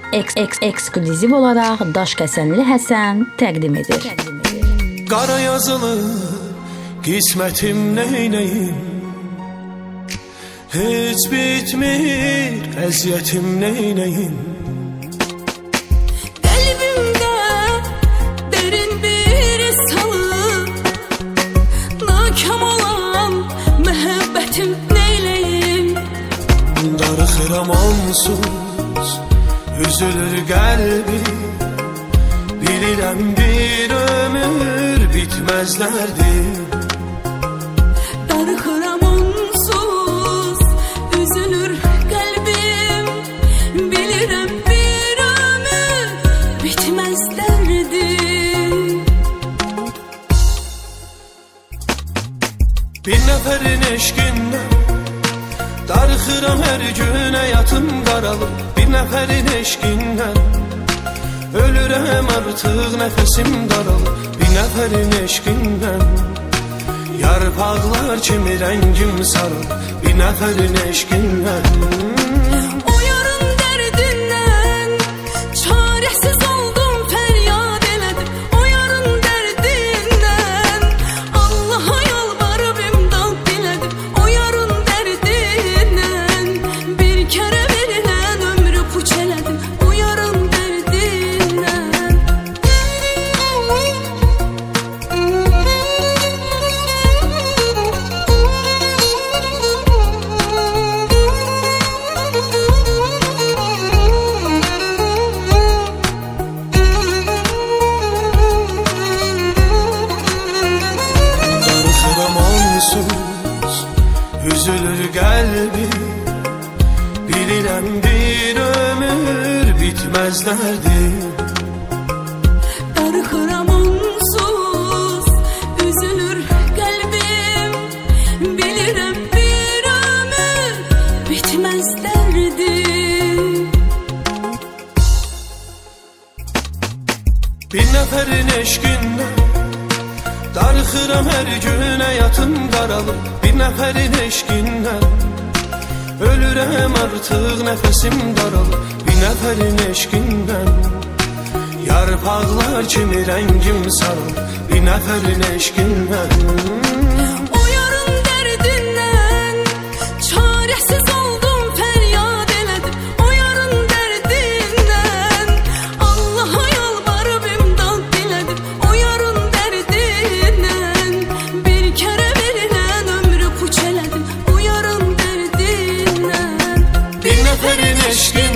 Ekskluziv olaraq Daşkəsənli Həsən təqdim edir. Qara yazılı qismətim neynəyim, heç bitmir əziyyətim neynəyim. Qəlbimdə derin bir salıb, nakam olan məhəbbətim neyləyim. Darıxıram onsuz, üzülür qəlbim, bilirəm bir ömür bitməzlərdir. Darıxıram onsuz, üzülür qəlbim, bilirəm bir ömür bitməz dərdim. Bir nəfərin eşqindən darıxıram hər gün, həyatım qaralır. Bir nəfərin eşqindən ölürəm artıq, nəfəsim daralır. Bir nəfərin eşqindən yarpaqlar kimi rəngim sarır. Bir nəfərin eşqindən O yarın dərdindən çarəsiz oldum, fəryad elədim. O yarın dərdindən Allaha yalvarıb imdad dilədim. O yarın dərdindən bir kərə verilən ömrü puç elədim. O yarın dərdindən darıxıram onsuz, üzülür qəlbim, bilirəm bir ömür bitməzlərdir. Darıxıram onsuz, üzülür qəlbim, bilirəm bir ömür bitməz dərdim. Bir nəfərin eşqindən darıxıram hər gün, həyatım qaralır. Bir nəfərin eşqindən ölürəm artıq, nəfəsim daralır. Bir nəfərin eşqindən yarpaqlar kimi rəngim sarır. Bir nəfərin eşqindən O yarın dərdindən çarəsiz oldum, fəryad elədim. O yarın dərdindən Allaha yalvarıb imdad dilədim. O yarın dərdindən bir kərə verilən ömrü puç elədim. O yarın dərdindən bir nəfərin eşqindən